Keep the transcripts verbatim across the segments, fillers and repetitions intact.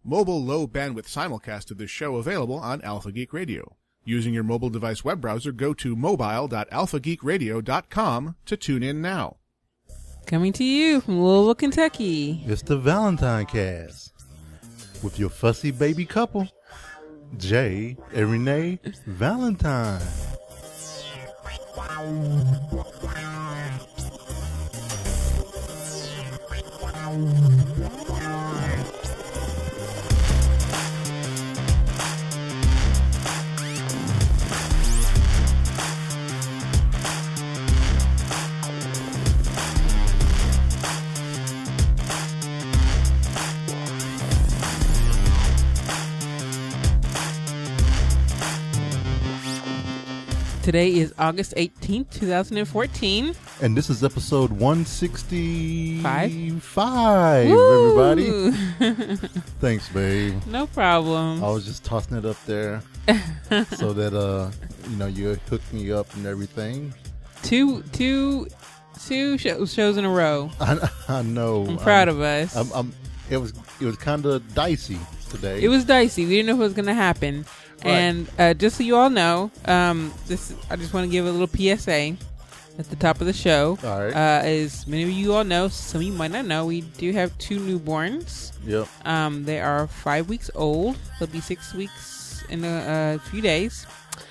Mobile low-bandwidth simulcast of this show available on Alpha Geek Radio. Using your mobile device web browser, go to mobile dot alpha geek radio dot com to tune in now. Coming to you from Louisville, Kentucky. It's the Valentine Cast with your fussy baby couple, Jay and Renee Valentine. Today is August eighteenth, twenty fourteen. And this is episode one sixty-five, Five? everybody. Thanks, babe. No problem. I was just tossing it up there so that, uh, you know, you hooked me up and everything. Two, two, two shows, shows in a row. I, I know. I'm proud I'm, of us. I'm, I'm, it was, it was kind of dicey today. It was dicey. We didn't know what was going to happen. Right. And uh, just so you all know, um, this I just want to give a little P S A at the top of the show. All right. Uh, as many of you all know, some of you might not know, we do have two newborns. Yep. Um, they are five weeks old. They'll be six weeks in a, a few days.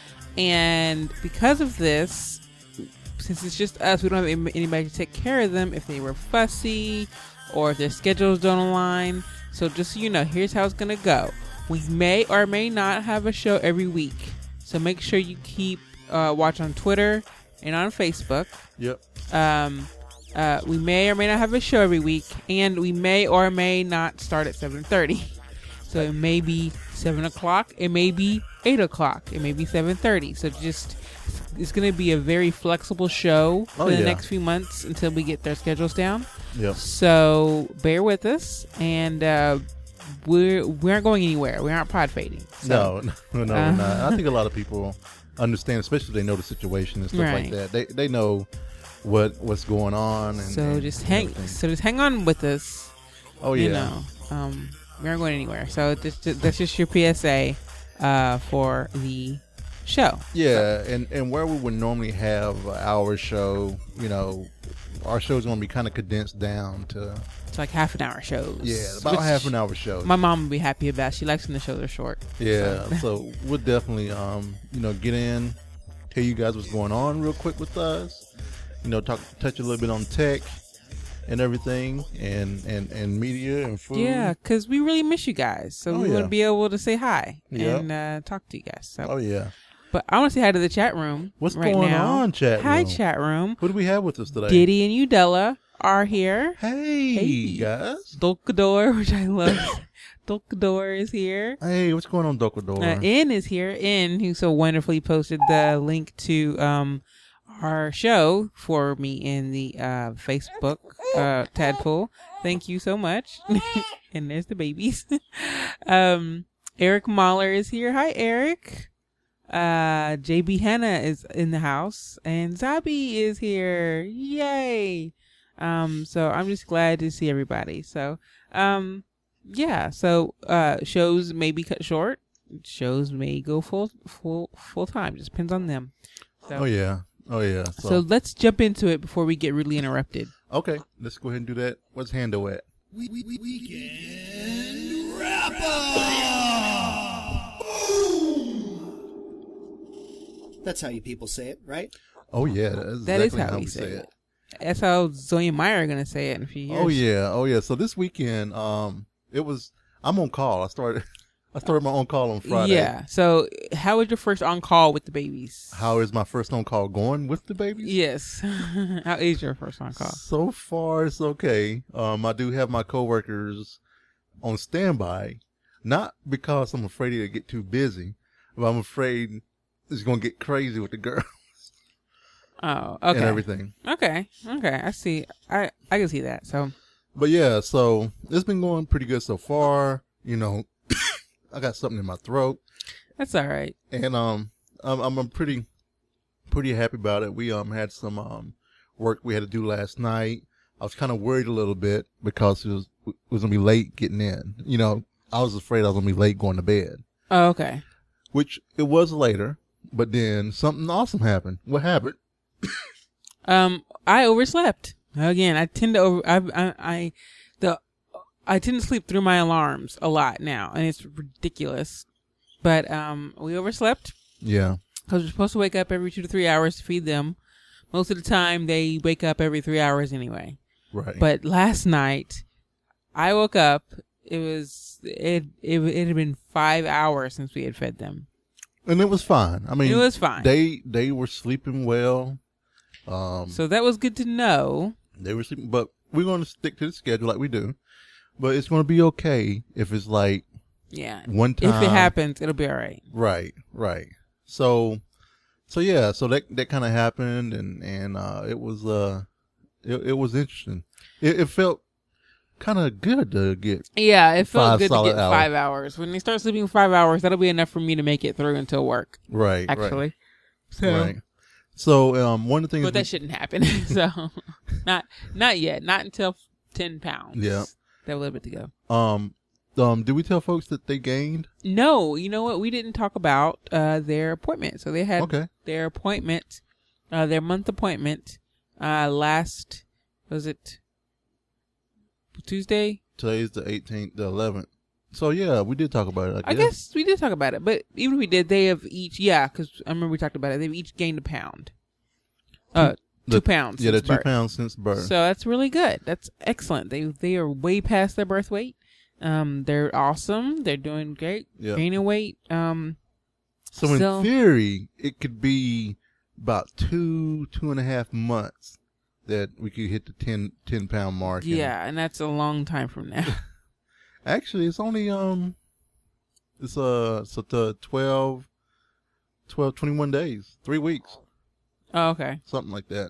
And because of this, since it's just us, we don't have anybody to take care of them if they were fussy or if their schedules don't align. So just so you know, here's how it's going to go. We may or may not have a show every week. So make sure you keep uh, watch on Twitter and on Facebook. Yep. Um, uh, we may or may not have a show every week. And we may or may not start at seven thirty. So it may be seven o'clock. It may be eight o'clock. It may be seven thirty. So just, it's going to be a very flexible show for Oh, the yeah. next few months until we get their schedules down. Yep. So bear with us. And uh, we're, we aren't going anywhere. We aren't pod fading. So, No, no, no, uh, we're not. I think a lot of people understand, especially if they know the situation and stuff Right. like that. They they know what what's going on. And, So and just hang. everything. So just hang on with us. Oh yeah. You know, um, we aren't going anywhere. So this, that's just your P S A uh, for the show. Yeah, and, and where we would normally have our show, you know, our show's going to be kind of condensed down to, It's like half an hour shows. yeah, about which half an hour show. My mom would be happy about. She likes when the shows are short. Yeah, So. so we'll definitely, um, you know, get in, tell you guys what's going on real quick with us. You know, talk, touch a little bit on tech and everything, and, and, and media and food. Yeah, because we really miss you guys. So Oh, we yeah. want to be able to say hi Yep. and uh, talk to you guys. So, Oh yeah. but I want to say hi to the chat room. What's right going now. on, chat Hi, room? chat room. Who do we have with us today? Diddy and Udella are here. Hey, Hey. guys. Dolkador, which I love. Dolkador is here. Hey, what's going on, Dokador? Uh, N is here. N, who so wonderfully posted the link to um our show for me in the uh, Facebook uh, tadpole. Thank you so much. And there's the babies. um, Eric Mahler is here. Hi, Eric. Uh, J B Hanna is in the house, and Zabi is here. Yay! Um, so I'm just glad to see everybody. So, um, yeah. So, uh, shows may be cut short. Shows may go full, full, full time. Just depends on them. So, Oh yeah. Oh yeah. So, so let's jump into it before we get rudely interrupted. okay, let's go ahead and do that. What's Hando at? We, we, we, weekend wrap up. That's how you people say it, right? Oh yeah, that's That is exactly how we we say it. That's how Zoe and Meyer are gonna say it in a few years. Oh yeah, oh yeah. So this weekend, um, it was. I'm on call. I started. I started my own call on Friday. Yeah. So, how was your first on call with the babies? How is my first on call going with the babies? Yes. How is your first on call? So far, it's okay. Um, I do have my coworkers on standby, not because I'm afraid to get too busy, but I'm afraid it's gonna get crazy with the girls Oh, okay. and everything. Okay. Okay. I see. I I can see that. So, But yeah, so it's been going pretty good so far. You know, I got something in my throat, that's all right. and um, I'm I'm pretty pretty happy about it. We um had some um work we had to do last night. I was kind of worried a little bit because it was it was gonna be late getting in. You know, I was afraid I was gonna be late going to bed. Oh, okay. Which it was later, but then something awesome happened. What happened? Um, I overslept again. I tend to over. I, I, I, the, I tend to sleep through my alarms a lot now, and it's ridiculous. But um, we overslept Yeah. because we're supposed to wake up every two to three hours to feed them. Most of the time, they wake up every three hours anyway. Right. But last night, I woke up. It was it. It, it had been five hours since we had fed them. And it was fine. I mean, It was fine. They they were sleeping well. Um, So that was good to know. they were sleeping, but we're going to stick to the schedule like we do. But it's going to be okay if it's like Yeah. one time. If it happens, it'll be all right. Right, right. So, so yeah, so that that kind of happened, and and uh, it was uh, it, it was interesting. It, it felt kind of good to get. Yeah, it felt Five good to solid get hours. five hours. When they start sleeping five hours, that'll be enough for me to make it through until work. Right, Actually, so right, right. So um, one of the things. but that we- shouldn't happen. so not not yet. Not until ten pounds. Yeah. They have a little bit to go. um, um, did we tell folks that they gained? No, you know what? We didn't talk about uh, their appointment. So they had Okay. their appointment, uh, their month appointment, uh, last was it Tuesday? Today's the eighteenth, the eleventh. So yeah, we did talk about it. I I guess. guess we did talk about it, but even if we did, they have each, yeah, because I remember we talked about it. They've each gained a pound. Uh, The- two pounds. Yeah, they're since two birth. pounds since birth. So that's really good. That's excellent. They they are way past their birth weight. Um, they're awesome. They're doing great. Yeah. Gaining weight. Um, So in So- theory, it could be about two, two and a half months that we could hit the ten, ten pound mark. And yeah, and that's a long time from now. actually, it's only, um, it's, uh, it's the twelve, twelve, twenty-one days, three weeks, Oh, okay. something like that.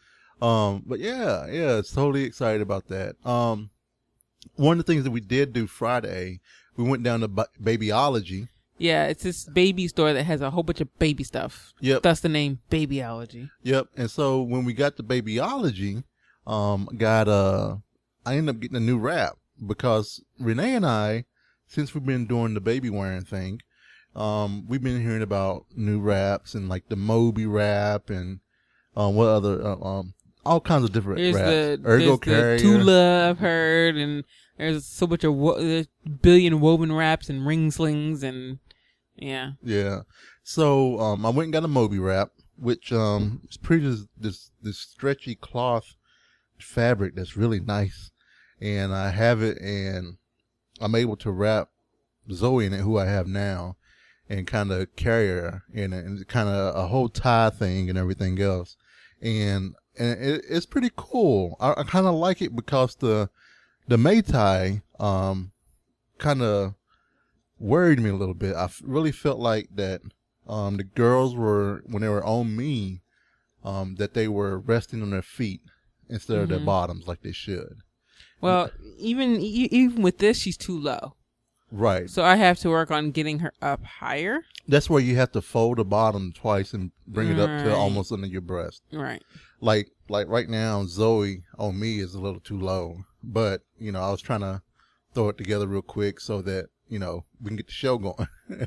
Um, but yeah, yeah, it's totally excited about that. Um, one of the things that we did do Friday, we went down to Ba- Babyology. Yeah, it's this baby store that has a whole bunch of baby stuff. Yep. That's the name, Babyology. Yep. And so when we got to Babyology, um, got, uh, I ended up getting a new wrap because Renee and I, since we've been doing the baby wearing thing, um, we've been hearing about new wraps and like the Moby wrap and, um, what other, uh, um, all kinds of different There's wraps. the, Ergo there's Carrier. the Tula, I've heard, and there's so much of wo- there's billion woven wraps and ring slings and yeah. Yeah. So, um, I went and got a Moby wrap, which, um, is pretty, this, this, this stretchy cloth fabric that's really nice. And I have it and I'm able to wrap Zoe in it, who I have now, and kind of carry her in it, and kind of a whole tie thing and everything else. And, and it, it's pretty cool. I, I kind of like it because the, the Maytai, um, kind of worried me a little bit. I f- really felt like that, um, the girls were, when they were on me, um, that they were resting on their feet instead of their Mhm. bottoms like they should. Well, even e- even with this, she's too low. Right. So I have to work on getting her up higher. That's where you have to fold the bottom twice and bring it up to Right. almost under your breast. Right. Like, like right now, Zoe on me is a little too low, but you know, I was trying to throw it together real quick so that, you know, we can get the show going.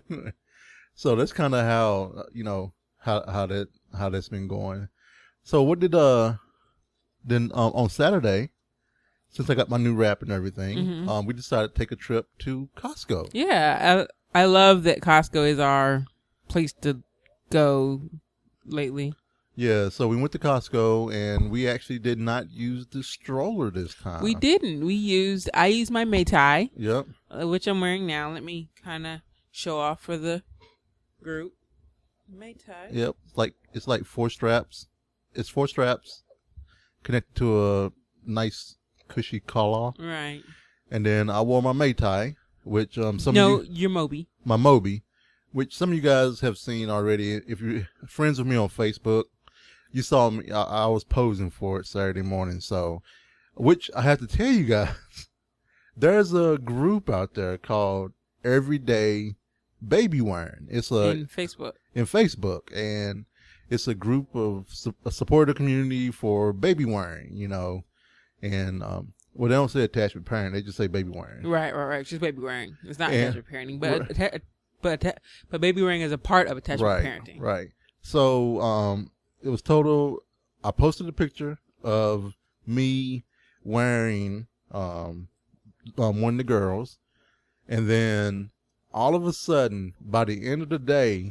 So that's kind of how, uh, you know, how, how that, how that's been going. So what did, uh, then, um, on Saturday, since I got my new wrap and everything, Mhm. um, we decided to take a trip to Costco. Yeah, I I love that Costco is our place to go lately. Yeah, so we went to Costco and we actually did not use the stroller this time. We didn't. We used. I used my Maytai, Yep. uh, which I'm wearing now. Let me kind of show off for the group. Maytai. Yep. It's like it's like four straps. It's four straps connected to a nice cushy collar. Right. And then I wore my Maytai, which um some no, of you, you're Moby. my Moby, which some of you guys have seen already. If you're friends with me on Facebook, you saw me. I, I was posing for it Saturday morning. So, which I have to tell you guys, there's a group out there called Everyday Baby Wearing. It's a in Facebook. in Facebook, and it's a group of su- a supporter community for baby wearing, you know, and um, Well, they don't say attachment parent. They just say baby wearing. Right, right, right. It's just baby wearing. It's not And- attachment parenting, but atta- but atta- but baby wearing is a part of attachment Right, parenting. right. So um, it was total. I posted a picture of me wearing um, um one of the girls, and then all of a sudden, by the end of the day,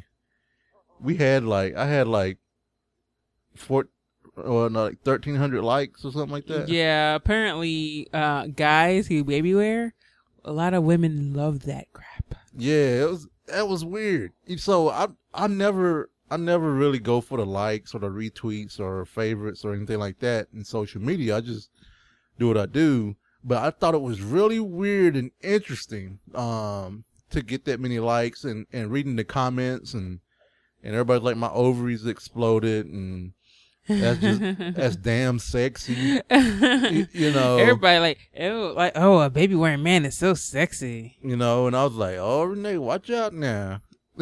we had like I had like four or no, like thirteen hundred likes or something like that. Yeah, apparently, uh, guys who baby wear, a lot of women love that crap. Yeah, it was that was weird. So I I never I never really go for the likes or the retweets or favorites or anything like that in social media. I just do what I do. But I thought it was really weird and interesting um, to get that many likes and, and reading the comments and and everybody's like my ovaries exploded and that's just that's damn sexy. you, you know. Everybody like, oh, like, oh, a baby wearing man is so sexy. You know, and I was like, oh, Renee, watch out now.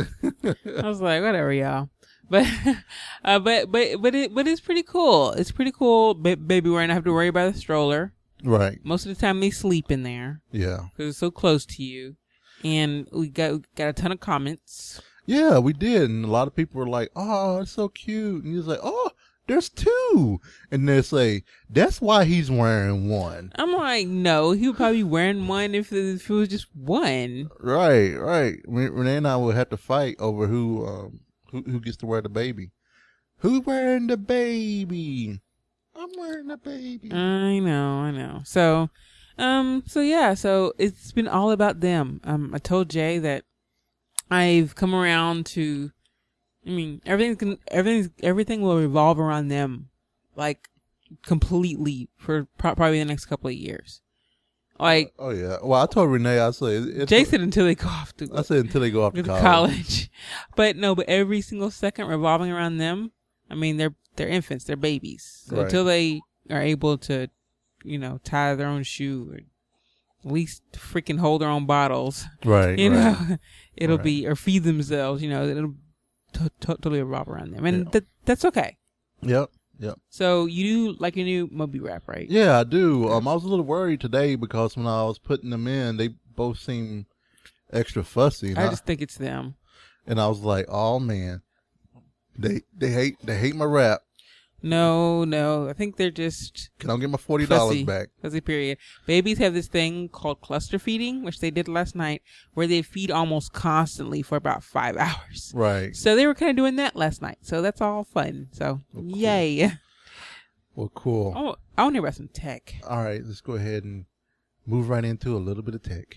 I was like, whatever, y'all. But, uh, but, but, but it, but it's pretty cool. It's pretty cool. Ba- baby wearing, I have to worry about the stroller. Right. Most of the time they sleep in there Yeah. because it's so close to you. And we got, we got a ton of comments. Yeah, we did. And a lot of people were like, oh, it's so cute. And he was like, oh, there's two. And they say, that's why he's wearing one. I'm like, no, he would probably be wearing one if it, if it was just one. Right, right. Ren- Renee and I would have to fight over who, um, who, who gets to wear the baby. Who's wearing the baby? I'm wearing the baby. I know, I know. So, um, so yeah, so it's been all about them. Um, I told Jay that I've come around to, I mean, everything's gonna, everything's, everything will revolve around them, like, completely for pro- probably the next couple of years. Like, Oh, yeah. Well, I told Renee, I said, it's, Jay said until they go off to, I said until they go off to to college. college. But no, but every single second revolving around them, I mean, they're, they're infants, they're babies. So Right. until they are able to, you know, tie their own shoe or at least freaking hold their own bottles, Right, you right. know, it'll Right. be, or feed themselves, you know, it'll to- to- totally revolve around them. And Yeah. th- that's okay. Yep, yep. So you do like your new Moby Rap, right? Yeah, I do. Um, I was a little worried today because when I was putting them in, they both seemed extra fussy. And I I, just think it's them. and I was like, oh man, they they hate they hate my rap. No, no. I think they're just Can I get my forty dollars fussy. back? Fussy period. Babies have this thing called cluster feeding, which they did last night, where they feed almost constantly for about five hours. Right. So they were kind of doing that last night. So that's all fun. So cool. yay. Well, cool. Oh, I want to hear about some tech. All right, let's go ahead and move right into a little bit of tech.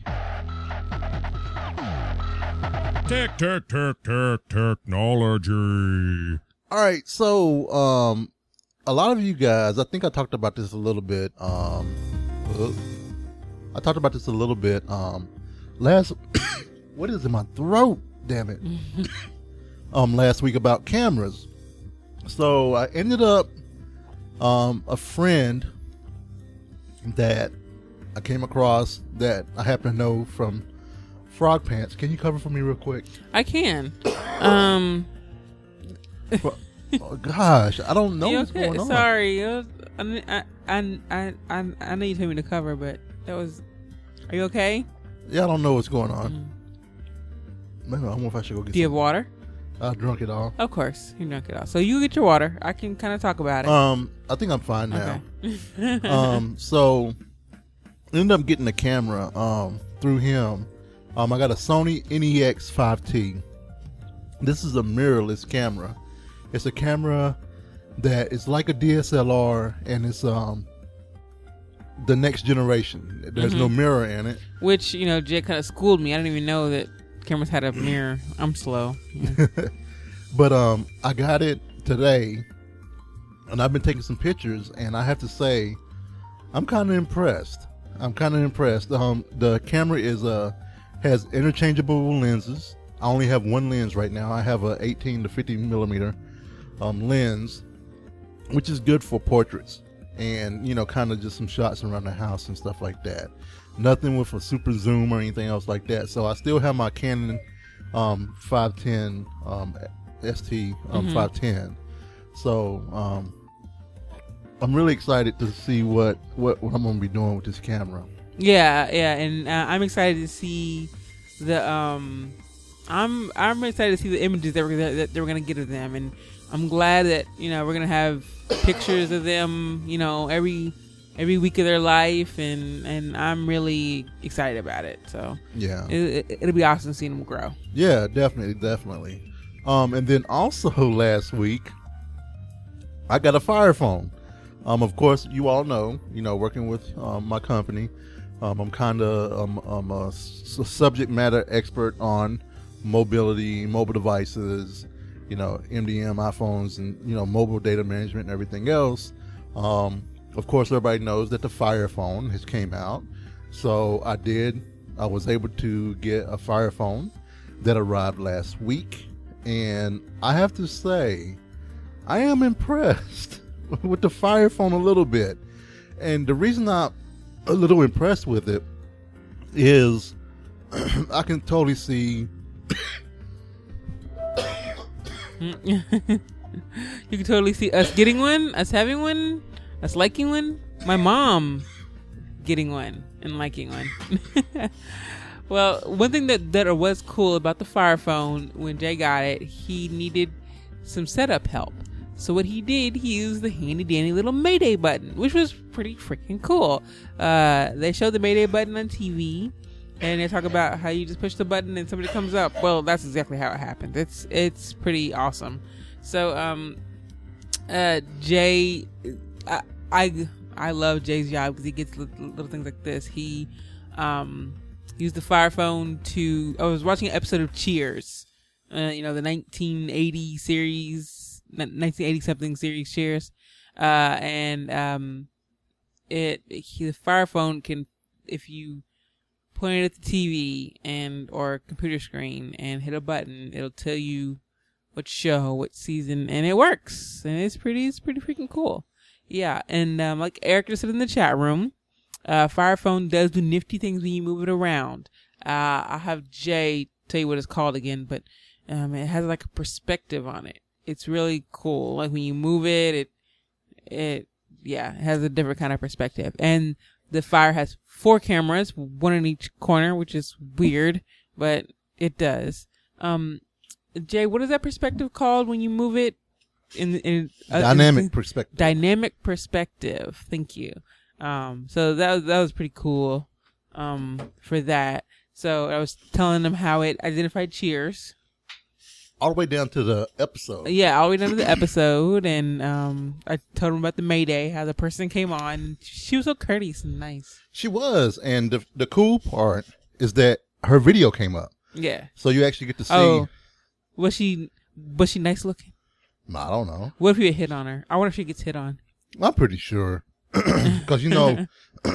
Tech, tech, tech, tech, technology. All right, so um, a lot of you guys, I think I talked about this a little bit. Um, uh, I talked about this a little bit. Um, last, what is in my throat? Damn it. um, last week about cameras. So I ended up, um, a friend that I came across that I happen to know from Frog Pants. Can you cover for me real quick? I can. Um, Oh, gosh, I don't know you what's okay? going on. Sorry. It was, I, I, I, I, I know you told me to cover, but that was. Are you okay? Yeah, I don't know what's going on. Mm. Maybe I wonder if I should go get Do you have some. water? I drunk it all. Of course, you drunk it all. So you get your water. I can kind of talk about it. Um, I think I'm fine now. Okay. um, so ended up getting a camera um through him. Um, I got a Sony N E X five T. This is a mirrorless camera. It's a camera that is like a D S L R, and it's um the next generation. There's no mirror in it. Which, you know, Jay kind of schooled me. I didn't even know that cameras had a mirror. I'm slow. Yeah. But um, I got it today, and I've been taking some pictures, and I have to say, I'm kind of impressed. I'm kind of impressed. Um, the camera is uh has interchangeable lenses. I only have one lens right now. I have a eighteen to fifty millimeter um lens, which is good for portraits and, you know, kind of just some shots around the house and stuff like that. Nothing with a super zoom or anything else like that. So I still have my Canon um five ten um S T um Mhm. five ten. So um I'm really excited to see what, what, what I'm going to be doing with this camera. Yeah, yeah, and uh, I'm excited to see the um, I'm I'm excited to see the images that we're that, that we're gonna get of them, and I'm glad that you know we're gonna have pictures of them, you know, every every week of their life, and and I'm really excited about it. So yeah, it, it, it'll be awesome seeing them grow. Yeah, definitely, definitely. Um, and then also last week, I got a Fire Phone. Um, of course, you all know, you know, working with um, my company. Um, I'm kind of um, I'm a s- subject matter expert on mobility, mobile devices, you know, M D M, iPhones, and, you know, mobile data management and everything else. Um, of course, everybody knows that the Fire Phone has came out. So I did, I was able to get a Fire Phone that arrived last week. And I have to say, I am impressed with the Fire Phone a little bit. And the reason I'm a little impressed with it is I can totally see You can totally see us getting one, us having one, us liking one, my mom getting one and liking one. Well, one thing that, that was cool about the Fire Phone when Jay got it, he needed some setup help. So what he did, he used the handy dandy little Mayday button, which was pretty freaking cool. Uh, they showed the Mayday button on T V, and they talk about how you just push the button and somebody comes up. Well, that's exactly how it happened. It's it's pretty awesome. So, um, uh, Jay, I, I I love Jay's job because he gets little, little things like this. He um used the Fire Phone to. I was watching an episode of Cheers, uh, you know, the nineteen eighty series. nineteen eighty something series Cheers, uh, and um, it he, the Fire Phone can, if you point it at the T V and or computer screen and hit a button, it'll tell you what show, what season, and it works, and it's pretty, it's pretty freaking cool. Yeah, and um, like Eric just said in the chat room, uh, Fire Phone does do nifty things when you move it around. Uh, I'll have Jay tell you what it's called again, but um, it has like a perspective on it. It's really cool. Like when you move it, it, it, yeah, it has a different kind of perspective. And the Fire has four cameras, one in each corner, which is weird, but it does. Um, Jay, what is that perspective called when you move it? In, in uh, dynamic in, perspective. Dynamic perspective. Thank you. Um, so that was, that was pretty cool, um, for that. So I was telling them how it identified Cheers. All the way down to the episode. Yeah, all the way down to the episode, and um, I told him about the Mayday, how the person came on. She was so courteous and nice. She was, and the the cool part is that her video came up. Yeah. So you actually get to see. Oh, was she was she nice looking? I don't know. What if you hit on her? I wonder if she gets hit on. I'm pretty sure, because you know,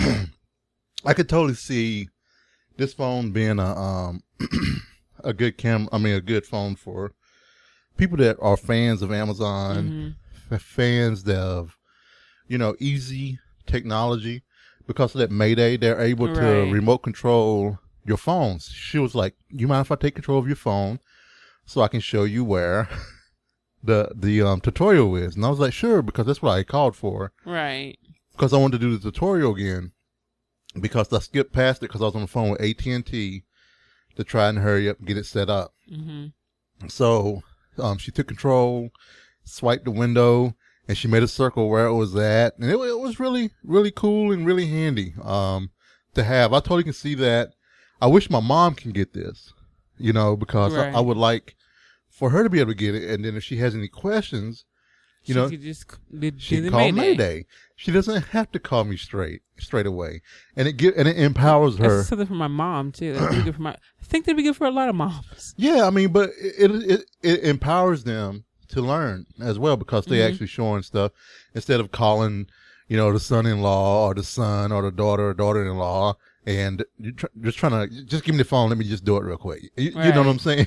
I could totally see this phone being a um. a good cam, I mean, a good phone for people that are fans of Amazon, mm-hmm. f- fans of, you know, easy technology. Because of that Mayday, they're able right. to remote control your phones. She was like, "You mind if I take control of your phone so I can show you where the the um, tutorial is?" And I was like, "Sure," because that's what I called for. Right. Because I wanted to do the tutorial again. Because I skipped past it because I was on the phone with A T and T. To try and hurry up and get it set up. Mm-hmm. So um, she took control, swiped the window, and she made a circle where it was at. And it, it was really, really cool and really handy um, to have. I totally can see that. I wish my mom can get this, you know, because right. I, I would like for her to be able to get it. And then if she has any questions, you she know, could just do she the call Mayday. Mayday. She doesn't have to call me straight, straight away, and it give, and it empowers her. That's something for my mom too. That'd be good for my. I think that'd be good for a lot of moms. Yeah, I mean, but it it it empowers them to learn as well because they mm-hmm. actually showing stuff instead of calling, you know, the son-in-law or the son or the daughter or daughter-in-law, and you're tr- just trying to just give me the phone. Let me just do it real quick. You, right. you know what I'm saying?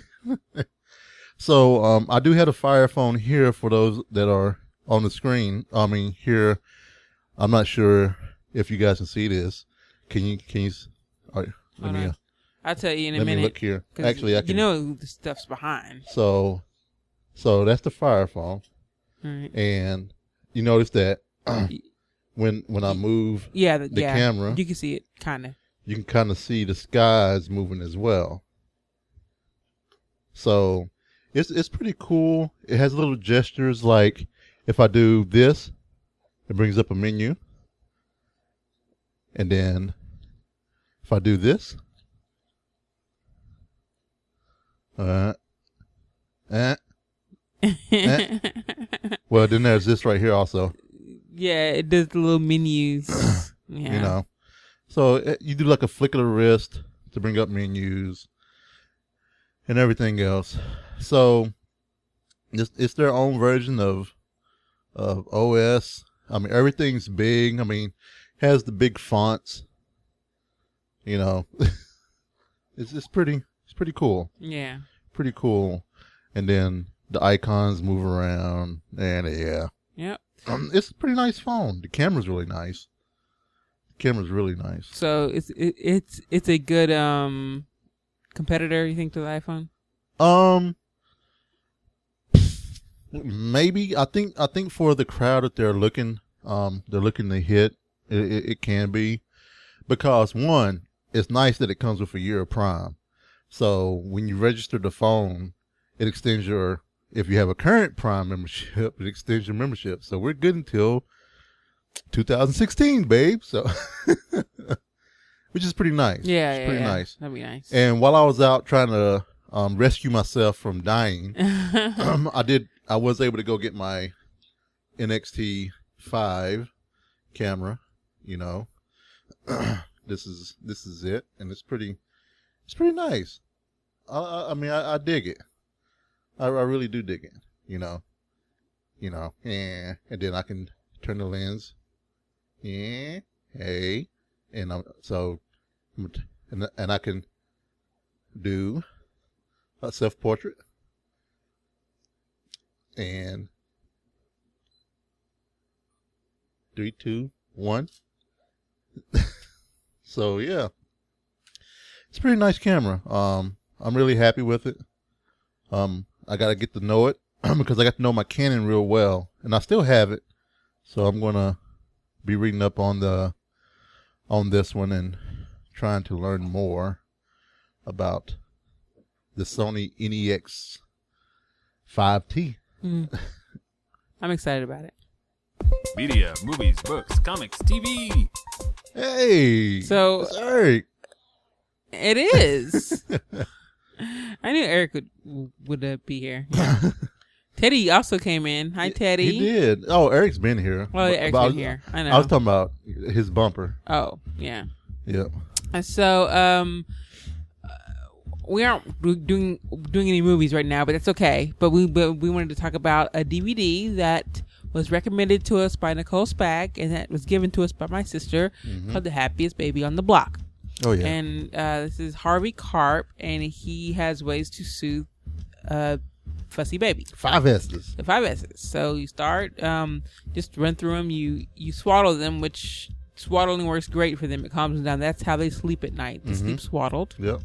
So um, I do have a Fire Phone here for those that are on the screen. I mean, here. I'm not sure if you guys can see this. Can you? Can you? All right, let me. Uh, I'll tell you in a let minute. Me look here. Actually, I can. You know the stuff's behind. So, so that's the Fire Phone, right. and you notice that when when I move Yeah, the, the yeah. camera, You can see it, kind of. you can kind of see the skies moving as well. So it's it's pretty cool. It has little gestures like if I do this, it brings up a menu. And then if I do this, uh, eh, eh. Well, then there's this right here also. Yeah, it does the little menus. Yeah. You know, so it, you do like a flick of the wrist to bring up menus and everything else. So it's, it's their own version of of O S. I mean, everything's big. I mean, has the big fonts. You know, it's it's pretty it's pretty cool. Yeah. Pretty cool. And then the icons move around, and yeah, Yep. um, it's a pretty nice phone. The camera's really nice. The camera's really nice. So it's it, it's it's a good um competitor, you think, to the iPhone? Um, maybe I think I think for the crowd that they're looking, um, they're looking to hit, it, it, it can be, because one, it's nice that it comes with a year of Prime. So when you register the phone, it extends your, if you have a current Prime membership, it extends your membership. So we're good until two thousand sixteen, babe. So, which is pretty nice. Yeah, it's yeah, pretty yeah. nice. That'd be nice. And while I was out trying to um, rescue myself from dying, um, I did. I was able to go get my N X T five camera. You know, this is this is it, and it's pretty. It's pretty nice. I, I, I mean, I, I dig it. I, I really do dig it. You know, you know, yeah. And then I can turn the lens. Yeah, hey, and I'm so, and and I can do a self portrait, and three, two, one. So yeah, it's a pretty nice camera. Um, I'm really happy with it. Um, I gotta get to know it because I got to know my Canon real well, and I still have it. So I'm gonna be reading up on the on this one and trying to learn more about the Sony N E X five T. Mm. I'm excited about it. Media, movies, books, comics, T V. Hey, So- it's Eric. It is. I knew Eric would would uh, be here. Yeah. Teddy also came in. Hi, Teddy. He did. Oh, Eric's been here. Well, yeah, Eric's But I been was- here. I know. I was talking about his bumper. Oh, yeah. Yep. Uh, So, um, uh, we aren't do- doing doing any movies right now, but that's okay. But we but we wanted to talk about a D V D that was recommended to us by Nicole Spag, and that was given to us by my sister, called The Happiest Baby on the Block. Oh yeah. And uh, this is Harvey Karp, and he has ways to soothe uh, fussy baby. Five S's. The five S's. So you start, um, just run through them. You you swaddle them, which swaddling works great for them. It calms them down. That's how they sleep at night. They sleep swaddled. Yep.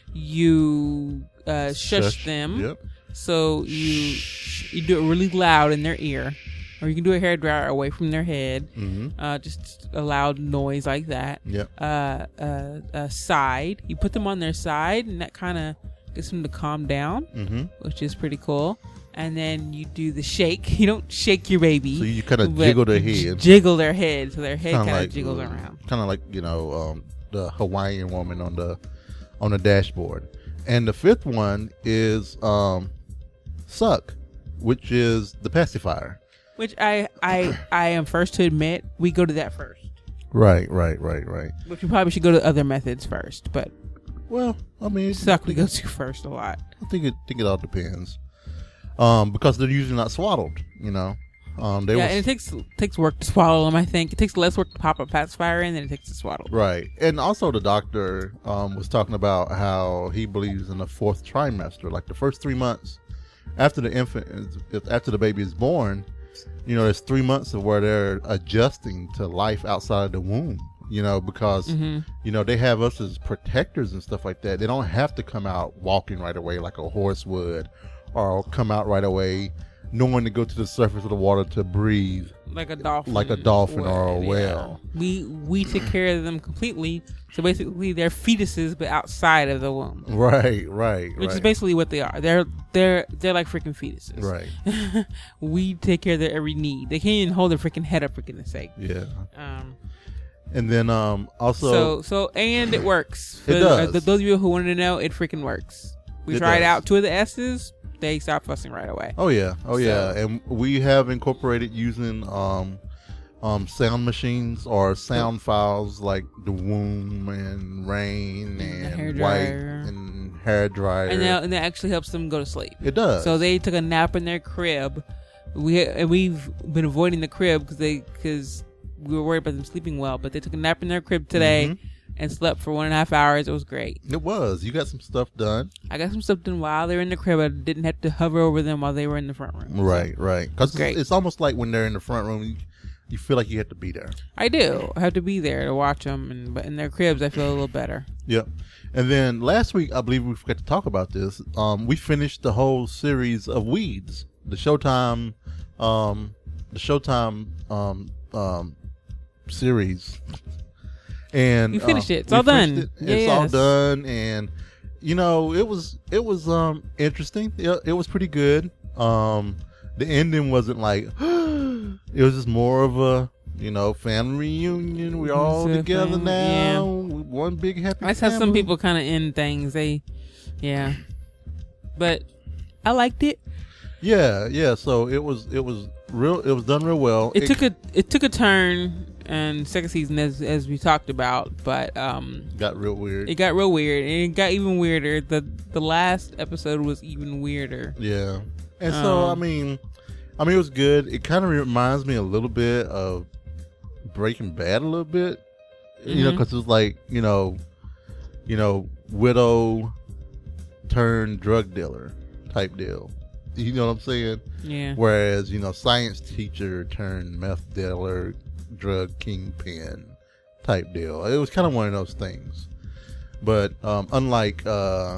You uh, shush, Shush. them. Yep. So you you do it really loud in their ear, or you can do a hairdryer away from their head. Mm-hmm. Uh, just a loud noise like that. Yep. Uh, uh, uh, side. You put them on their side, and that kind of gets them to calm down, Mm-hmm. which is pretty cool. And then you do the shake. You don't shake your baby. So you kind of but jiggle their you j- head. Jiggle their head, so their head Kinda kind of like, jiggles around. Kind of like, you know, um, the Hawaiian woman on the on the dashboard. And the fifth one is um, suck, which is the pacifier. Which I, I, I am first to admit, we go to that first. Right, right, right, right. Which we probably should go to other methods first, but Well, I mean, it- suck we go to first a lot. I think it think it all depends. Um, because they're usually not swaddled, you know. Um, they Yeah, was, and it takes takes work to swaddle them. I think it takes less work to pop a pacifier in than it takes to swaddle. right, and also the doctor um was talking about how he believes in the fourth trimester, like the first three months after the infant, is, after the baby is born. You know, there's three months of where they're adjusting to life outside of the womb. You know, because Mm-hmm. you know they have us as protectors and stuff like that. They don't have to come out walking right away like a horse would, or come out right away knowing to go to the surface of the water to breathe like a dolphin, like a dolphin or a would, whale. Yeah. We we take care of them completely. So basically, they're fetuses, but outside of the womb. Right, right, Which right. is basically what they are. They're they're they're like freaking fetuses. Right. We take care of their every need. They can't even hold their freaking head up, for goodness sake. Yeah. Um. And then um also So so and it works. It For, does. uh, th- those of you who wanted to know, it freaking works. We It tried does. out two of the S's. They stopped fussing right away. Oh yeah, oh So- yeah, and we have incorporated using um, um, sound machines or sound files like the womb and rain And the and hair white dryer. and hair dryer. And that, and that actually helps them go to sleep. It does. So they took a nap in their crib. We and we've been avoiding the crib because they because we were worried about them sleeping well. But they took a nap in their crib today Mhm. and slept for one and a half hours. It was great. It was. You got some stuff done. I got some stuff done while they were in the crib. I didn't have to hover over them while they were in the front room. Right, right. Because Great. it's, it's almost like when they're in the front room, you, you feel like you have to be there. I do. I have to be there to watch them, and but in their cribs, I feel a little better. Yep. And then last week, I believe we forgot to talk about this. Um, we finished the whole series of Weeds, the Showtime, um, the Showtime um, um, series. And You finished uh, it. It's we all finished done. it. It's all Yes. done, and you know, it was it was um interesting. It, it was pretty good. Um, the ending wasn't like it was just more of a you know family reunion. We're all It's a together family, now. One big happy. That's how some family. people kind of end things. They, yeah. But I liked it. Yeah, yeah. So it was it was real. It was done real well. It, took a it took a turn in second season as as we talked about, but um, got real weird. it got real weird, and it got even weirder. the The last episode was even weirder. Yeah, and so Um, I mean, I mean it was good. It kind of reminds me a little bit of Breaking Bad a little bit, you know, Mhm. because it was like you know, you know, widow turned drug dealer type deal. You know what I'm saying? Yeah. Whereas you know, science teacher turned meth dealer, drug kingpin type deal. It was kind of one of those things. But um, unlike uh,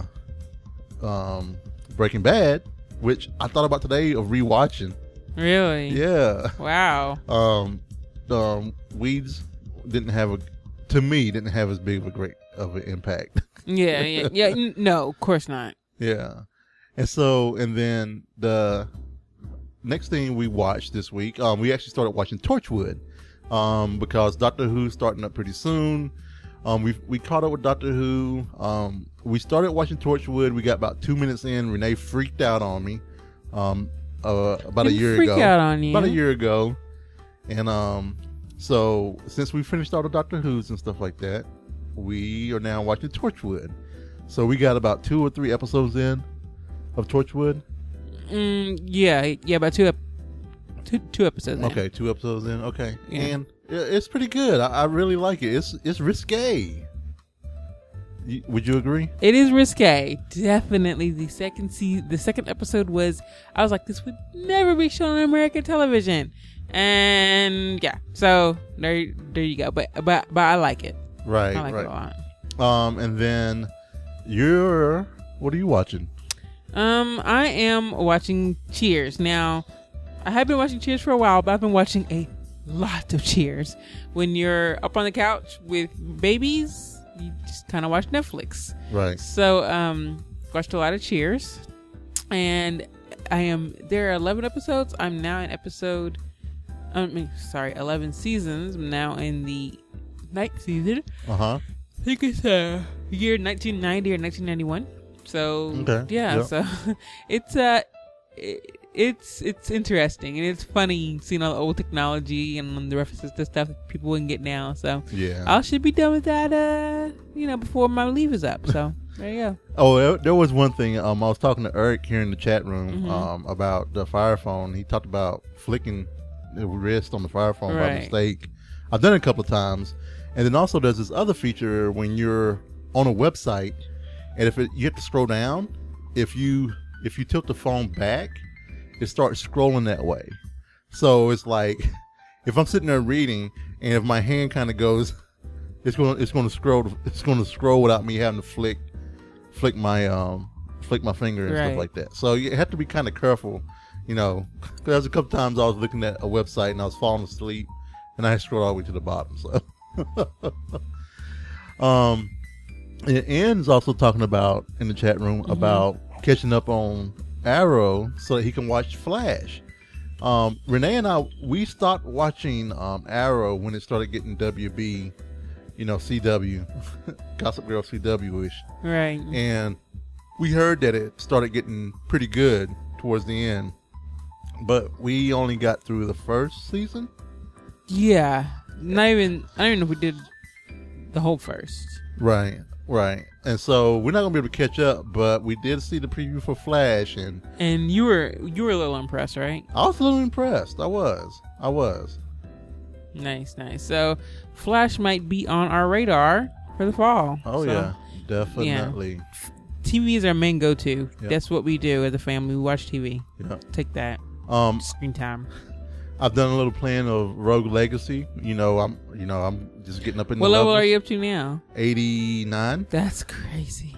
um, Breaking Bad, which I thought about today of rewatching. Really? Yeah. Wow. Um, um, Weeds didn't have a, to me, didn't have as big of a great of an impact. Yeah. Yeah. Yeah. n- No, of course not. Yeah. And so, and then the next thing we watched this week, um, we actually started watching Torchwood, um, because Doctor Who's starting up pretty soon. Um, we we caught up with Doctor Who. Um, we started watching Torchwood. We got about two minutes in. Renee freaked out on me, um, uh, about a Didn't year freak ago. out on you. About a year ago, and um, so since we finished all the Doctor Who's and stuff like that, we are now watching Torchwood. So we got about two or three episodes in of Torchwood. Mm, yeah. Yeah. About two, ep- two, two episodes. in. Okay, two episodes in. Okay, Yeah. and it- it's pretty good. I, I really like it. It's it's risque. You, would you agree? It is risque. Definitely. The second se- the second episode was. I was like, this would never be shown on American television, and yeah. So there, there you go. But but but I like it. Right, I like it a right. lot. Um, and then you're what are you watching? Um, I am watching Cheers. Now, I have been watching Cheers for a while, but I've been watching a lot of Cheers. When you're up on the couch with babies, you just kind of watch Netflix. Right. So, um, watched a lot of Cheers, and I am there are eleven episodes. I'm now in episode. I mean, sorry, eleven seasons. I'm now in the ninth season. Uh huh. I think it's uh year nineteen ninety or nineteen ninety-one. So Okay, yeah, yeah. so it's uh it, it's it's interesting and it's funny seeing all the old technology and the references to stuff that people wouldn't get now. So Yeah. I should be done with that uh you know before my leave is up. So there you go. Oh, there- there was one thing. Um, I was talking to Eric here in the chat room. Mhm. Um, about the Fire Phone. He talked about flicking the wrist on the Fire Phone by Right. mistake. I've done it a couple of times, and then also there's this other feature when you're on a website, and if it, you have to scroll down, if you if you tilt the phone back, it starts scrolling that way. So it's like if I'm sitting there reading, and if my hand kind of goes, it's going it's going to scroll it's going to scroll without me having to flick flick my um flick my finger and Right. stuff like that. So you have to be kind of careful, You know, because there was a couple times I was looking at a website and I was falling asleep, and I scrolled all the way to the bottom. So, um, and Ann's also talking about in the chat room mm-hmm. about catching up on Arrow so that he can watch Flash. Um, Renee and I, we stopped watching um, Arrow when it started getting W B, you know, C W, Gossip Girl C W-ish. Right. And we heard that it started getting pretty good towards the end, but we only got through the first season. Yeah. Not even, I don't even know if we did the whole first. Right, right. And so we're not going to be able to catch up, but we did see the preview for Flash, and And you were you were a little impressed, right? I was a little impressed. I was. I was. Nice, nice. So Flash might be on our radar for the fall. Oh, so, yeah. Definitely. Yeah. T V is our main go-to. Yep. That's what we do as a family. We watch T V. Yep. Take that. Um, Screen time. I've done a little plan of Rogue Legacy. You know, I'm you know, I'm just getting up in What the level levels. are you up to now? eighty-nine. That's crazy.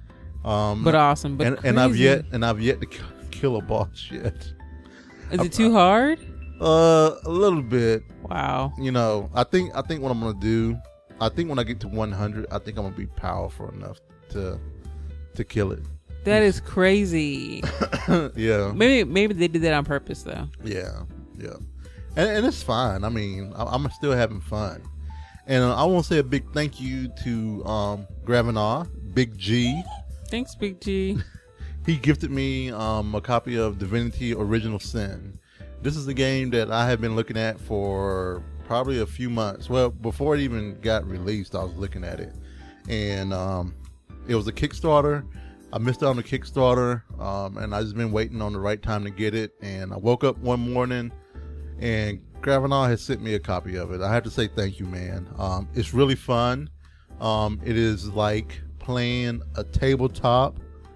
Um, But awesome. But and, crazy. and I've yet and I've yet to k- kill a boss yet. Is it too hard? Uh, a little bit. Wow. You know, I think I think what I'm gonna do. I think when I get to one hundred, I think I'm gonna be powerful enough to to kill it. That is crazy. Yeah. Maybe maybe they did that on purpose though. Yeah. Yeah. And, and it's fine. I mean, I, I'm still having fun. And uh, I want to say a big thank you to um, Gravenar, Big G. Thanks, Big G. He gifted me um, a copy of Divinity Original Sin. This is a game that I have been looking at for probably a few months. Well, before it even got released, I was looking at it. And um, it was a Kickstarter. I missed out on the Kickstarter, um, and I've just been waiting on the right time to get it. And I woke up one morning, and Gravenar has sent me a copy of it. I have to say thank you, man. Um, it's really fun. Um, it is like playing a tabletop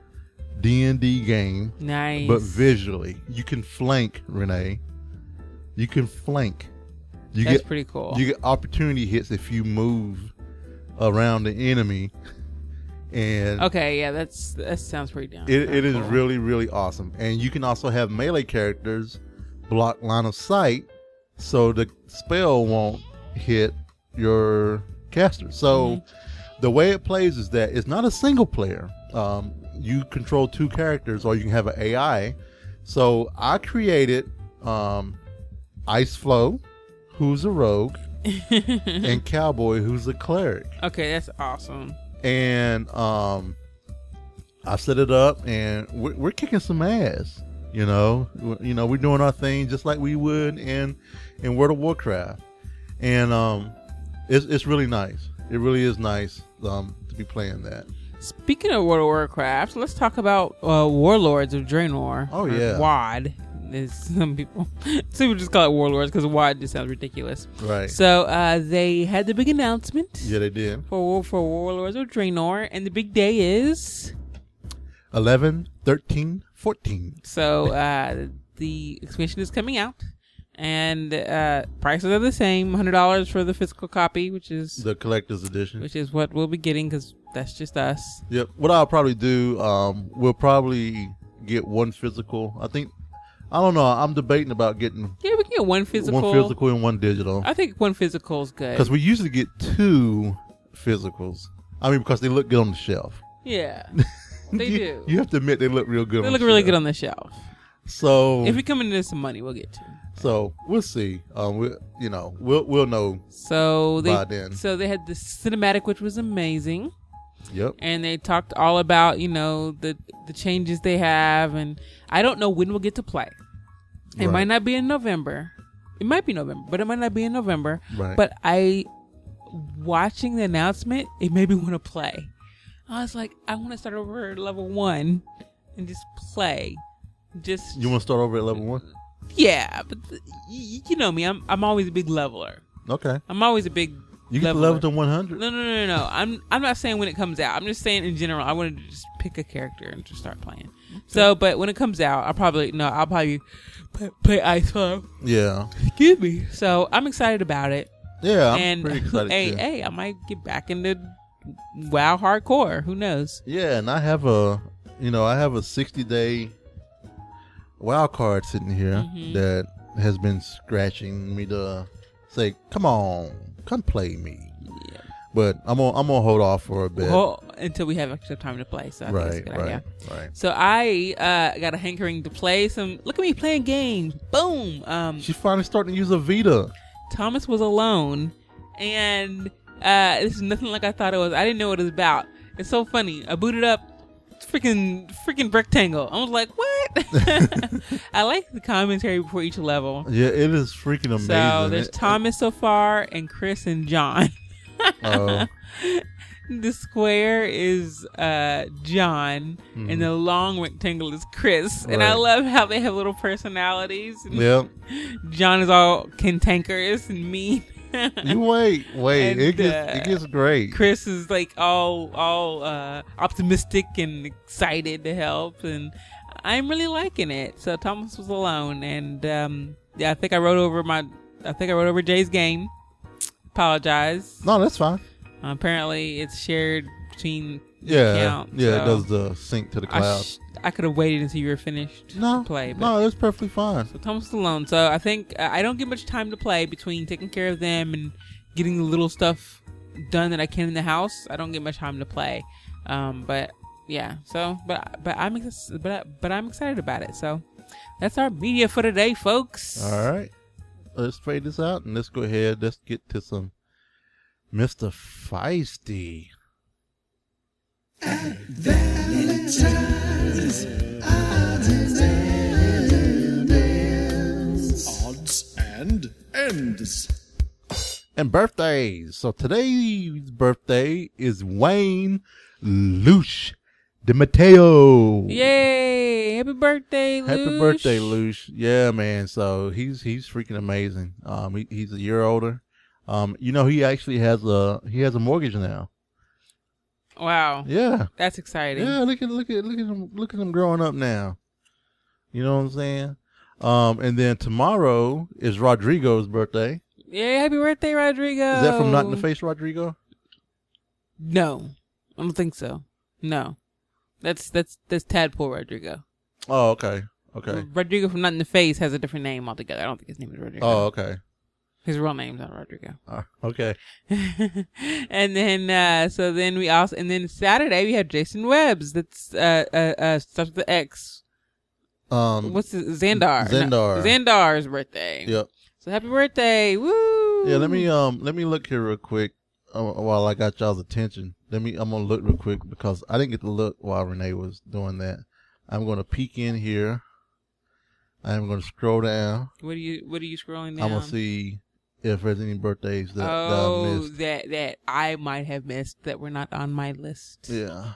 D and D game, Nice. but visually. You can flank, Renee. You can flank. You That's get pretty cool. You get opportunity hits if you move around the enemy. And Okay, yeah, that's that sounds pretty down. it, it is cool. really, really awesome. And you can also have melee characters block line of sight so the spell won't hit your caster. So Mm-hmm. the way it plays is that it's not a single player. Um, you control two characters, or you can have an A I. So I created um, Ice Flow, who's a rogue, and Cowboy, who's a cleric. Okay, that's awesome. And um, I set it up, and we're, we're kicking some ass. You know, we- you know, we're doing our thing just like we would in in World of Warcraft, and um, it's it's really nice. It really is nice um, to be playing that. Speaking of World of Warcraft, let's talk about uh, Warlords of Draenor. Oh, or yeah. W O D. As some people, some people just call it Warlords because W O D just sounds ridiculous. Right. So uh, they had the big announcement Yeah, they did. for for Warlords of Draenor, and the big day is eleven, thirteen, fourteen. so uh, the expansion is coming out, and uh, prices are the same: one hundred dollars for the physical copy, which is The collector's edition. which is what we'll be getting because that's just us. Yep. What I'll probably do, um, we'll probably get one physical. I think, I don't know. I'm debating about getting Yeah, we can get one physical. one physical and one digital. I think one physical is good. Because we usually get two physicals. I mean, because they look good on the shelf. Yeah, they you, do. You have to admit they look real good They on look the really shelf. good on the shelf. So, If we come into some money, we'll get to. so we'll see. Um, we, you know, we'll we'll know. So they By then. so they had the cinematic, which was amazing, Yep. and they talked all about you know the the changes they have, and I don't know when we'll get to play. It Right. might not be in November. It might be November, but it might not be in November. Right. But I, watching the announcement, it made me want to play. I was like, I want to start over at level one and just play. Just You want to start over at level one? yeah, but the, you, you know me. I'm I'm always a big leveler. Okay. I'm always a big. You get to leveler. level to one hundred. No, no, no, no, no. I'm I'm not saying when it comes out. I'm just saying in general. I wanted to just pick a character and just start playing. So, but when it comes out, I'll probably no. I'll probably play, play Ice Flow. Yeah. Excuse me. So I'm excited about it. Yeah, I'm and pretty excited hey, too. hey, I might get back into WoW hardcore. Who knows? Yeah, and I have a, you know, I have a sixty day wild card sitting here Mhm. that has been scratching me to say, "Come on, come play me." Yeah. But I'm gonna I'm gonna hold off for a bit. Well, until we have extra time to play. So I think it's a right, good right, idea. right. So I uh, got a hankering to play some. Look at me playing games. Boom. Um, She's finally starting to use a Vita. Thomas was alone, and uh, this is nothing like I thought it was. I didn't know what it was about. It's so funny. I booted up, freaking, freaking rectangle. I was like, what? I like the commentary before each level. Yeah, it is freaking amazing. So there's It- Thomas so far, and Chris and John. Oh, The square is uh, John, Mhm. and the long rectangle is Chris. And I Right. love how they have little personalities. And yep. John is all cantankerous and mean. You wait, wait. And, it gets uh, it gets great. Chris is like all all uh, optimistic and excited to help, and I'm really liking it. So Thomas was alone, and um, yeah, I think I wrote over my, I think I wrote over Jay's game. Apologize. No, that's fine. Uh, apparently, it's shared between the Yeah, account, yeah. so It does the sync to the I, cloud. sh- I could have waited until you were finished no, to play. But no, it's perfectly fine. So Thomas is alone. So I think uh, I don't get much time to play between taking care of them and getting the little stuff done that I can in the house. I don't get much time to play. Um, but yeah. So but but I'm ex- but but I'm excited about it. So that's our media for today, folks. All right, let's fade this out and let's go ahead. Let's get to some Mister Feisty. Odds and ends. And birthdays. So today's birthday is Wayne Lush de Mateo. Yay! Happy birthday, Lush. Happy birthday, Lush. Yeah, man. So he's he's freaking amazing. Um, he, he's a year older. Um, you know, he actually has a he has a mortgage now. Wow. Yeah, That's exciting. yeah. Look at look at look at him look at him growing up now. You know what I'm saying? Um, and then tomorrow is Rodrigo's birthday. Yay, happy birthday, Rodrigo. Is that from Not in the Face, Rodrigo? No. I don't think so. No. That's that's that's Tadpole Rodrigo. Oh, okay, okay. Rodrigo from Not in the Face has a different name altogether. I don't think his name is Rodrigo. Oh, okay. His real name's not Rodrigo. Uh, okay. And then uh so then we also and then Saturday we have Jason Webbs. That's uh uh, uh starts with the X. Um, What's it? Xandar. Xandar. No, Xandar's birthday. Yep. So happy birthday. Woo! Yeah, let me um let me look here real quick uh, while I got y'all's attention. Let me I'm gonna look real quick because I didn't get to look while Renee was doing that. I'm gonna peek in here. I'm gonna scroll down. What are you what are you scrolling down? I'm gonna see if there's any birthdays that, oh, that I missed. that that I might have missed that were not on my list. Yeah.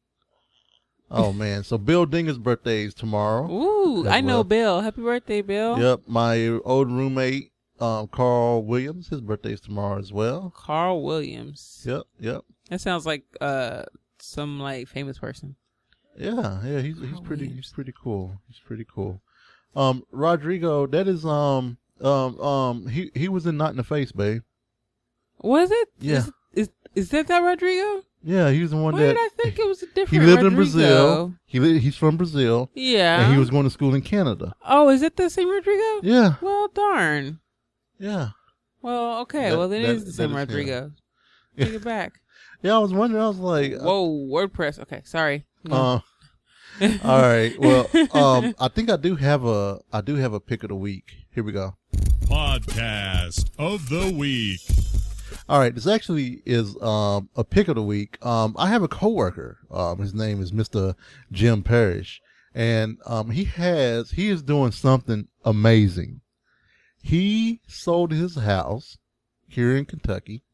Oh man, so Bill Dinger's birthday is tomorrow. Ooh, As I know well. Bill. Happy birthday, Bill. Yep, my old roommate, um, Carl Williams, his birthday is tomorrow as well. Carl Williams. Yep, yep. That sounds like uh some like famous person. Yeah, yeah, he's he's Carl pretty Williams. he's pretty cool. He's pretty cool. Um, Rodrigo, that is um um um he he was in Not in the Face, babe. Was it? Yeah. Is, is is that that Rodrigo? Yeah, he was the one Why that did I think it was a he different lived in Rodrigo? Brazil. He li- he's from Brazil, Yeah. and he was going to school in Canada. Oh, is it the same Rodrigo? Yeah, Well, darn. yeah, Well, okay. That- well, then that- it is the that same is him. Rodrigo. Take it back. yeah. I was wondering. I was like, uh, Whoa, WordPress. Okay, sorry. Uh, all right. Well, um, I think I do have a I do have a pick of the week. Here we go. Podcast of the week. All right, this actually is um a pick of the week. Um, I have a coworker. Um, his name is Mister Jim Parrish, and um he has he is doing something amazing. He sold his house here in Kentucky,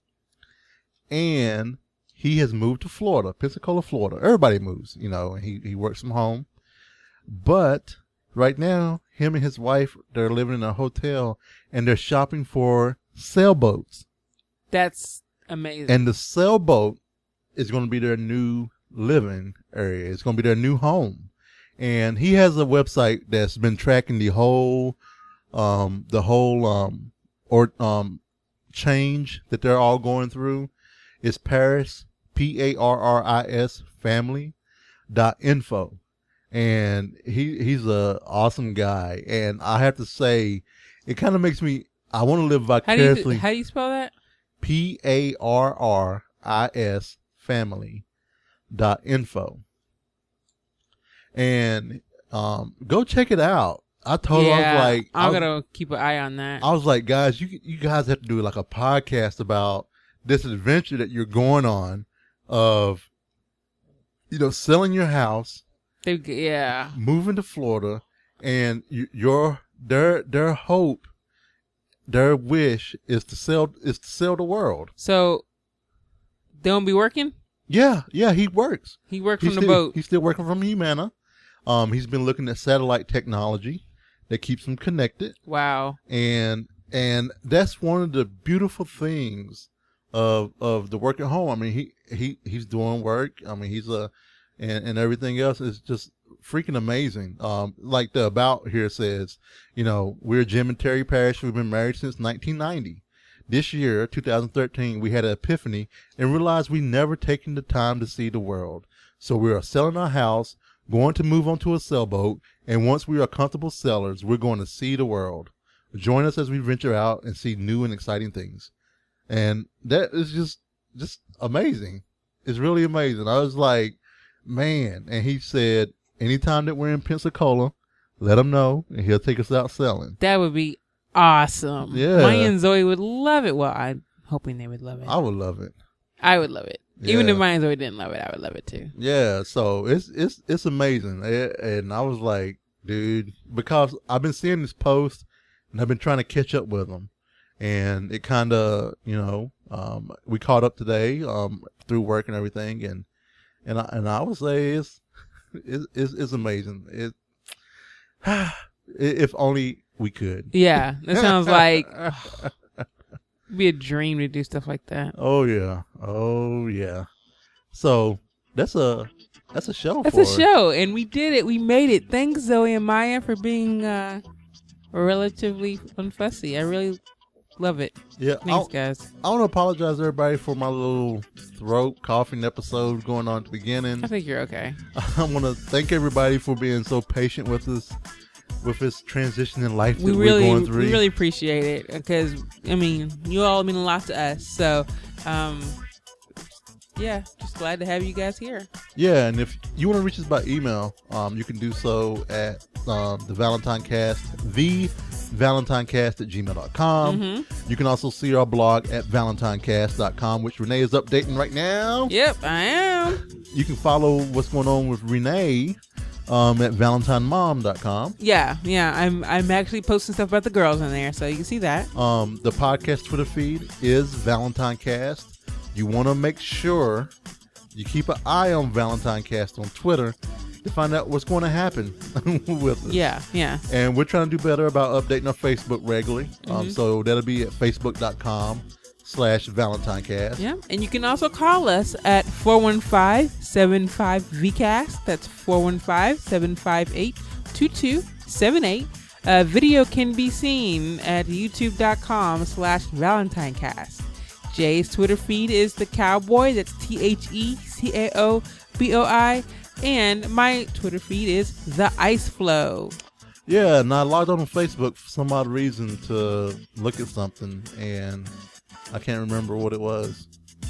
and he has moved to Florida, Pensacola, Florida. Everybody moves, you know, and he, he works from home. But right now, him and his wife, they're living in a hotel and they're shopping for sailboats. That's amazing. And the sailboat is going to be their new living area. It's going to be their new home. And he has a website that's been tracking the whole, um, the whole, um, or, um, change that they're all going through. It's Paris, P A R R I S family dot info. and he he's a awesome guy. And I have to say, it kind of makes me I want to live How do you vicariously. how do you spell that? P A R R I S family dot info. And um, go check it out. I told him, I yeah, was like, I I'm was, gonna keep an eye on that. I was like, guys, you you guys have to do like a podcast about this adventure that you're going on of, you know, selling your house, They, yeah, moving to Florida, and you, your their their hope, their wish is to sell is to sell the world. so they won't be working. Yeah, yeah, he works. He worked He's from the still, boat. He's still working from Humana. Um, he's been looking at satellite technology that keeps him connected, Wow. and and that's one of the beautiful things of of the work at home. I mean, he he he's doing work. I mean, he's a and and everything else is just freaking amazing. Um, like the about here says, you know, we're Jim and Terry Parrish. We've been married since nineteen ninety. This year, two thousand thirteen, we had an epiphany and realized we never taken the time to see the world. So we are selling our house, going to move onto a sailboat, and once we are comfortable sellers, we're going to see the world. Join us as we venture out and see new and exciting things. And that is just, just amazing. It's really amazing. I was like, man. And he said, anytime that we're in Pensacola, let him know and he'll take us out selling. That would be awesome. Yeah. Maya and Zoe would love it. Well, I'm hoping they would love it. I would love it. I would love it. Even Yeah. if Maya and Zoe didn't love it, I would love it too. Yeah, so it's it's it's amazing, It- and I was like, dude, because I've been seeing this post, and I've been trying to catch up with them, and it kind of, you know, um, we caught up today, um, through work and everything, and and I and I would say it's it's it's, it's amazing. It if only we could. Yeah, that sounds like ugh, it'd be a dream to do stuff like that. Oh yeah, oh yeah. So that's a that's a show. That's for a show, and we did it. We made it. Thanks, Zoe and Maya, for being uh, relatively unfussy. I really love it. Yeah, Thanks, I'll- guys. I want to apologize to everybody for my little throat coughing episode going on at the beginning. I think you're okay. I want to thank everybody for being so patient with us, with this transition in life We that really, we're going through. we really appreciate it because I mean, you all mean a lot to us. So, um, yeah, just glad to have you guys here. Yeah, and if you want to reach us by email, um, you can do so at um, the Valentine Cast, the ValentineCast at gmail dot com. Mm-hmm. You can also see our blog at valentinecast dot com, which Renee is updating right now. Yep, I am. You can follow what's going on with Renee um, at valentine mom dot com. Yeah, yeah. I'm I'm actually posting stuff about the girls in there, so you can see that. Um, the podcast Twitter feed is ValentineCast. You want to make sure you keep an eye on ValentineCast on Twitter to find out what's going to happen with us. Yeah, yeah. And we're trying to do better about updating our Facebook regularly. Um, Mm-hmm. so that'll be at facebook dot com slash ValentineCast. Yeah, and you can also call us at four one five, seven five, V C A S T. That's four one five, seven five eight, two two seven eight. Uh, video can be seen at youtube dot com slash ValentineCast. Jay's Twitter feed is The Cowboy. That's T H E C A O B O I. And my Twitter feed is The Ice Flow. Yeah, and I logged on to Facebook for some odd reason to look at something, and I can't remember what it was.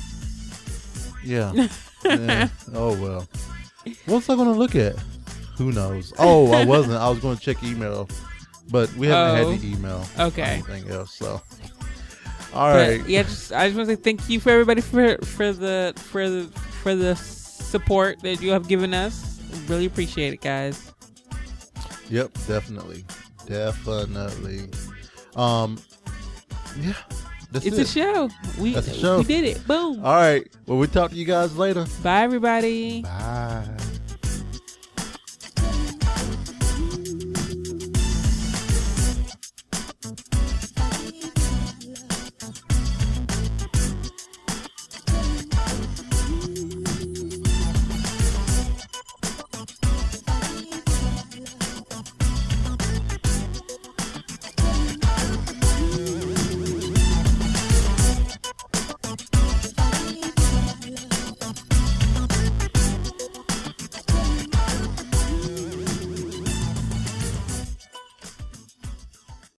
Yeah. Yeah. Oh, well. What was I going to look at? Who knows? Oh, I wasn't. I was going to check email, but we haven't Oh. had the email. Okay. Or anything else, so. All But, right. yeah, just I just want to say thank you for everybody for for the for the for the support that you have given us. Really appreciate it, guys. Yep, definitely. Definitely. Um, yeah. That's It's it. a show. We That's a show. we did it. Boom. All right. Well, we'll talk to you guys later. Bye, everybody. Bye.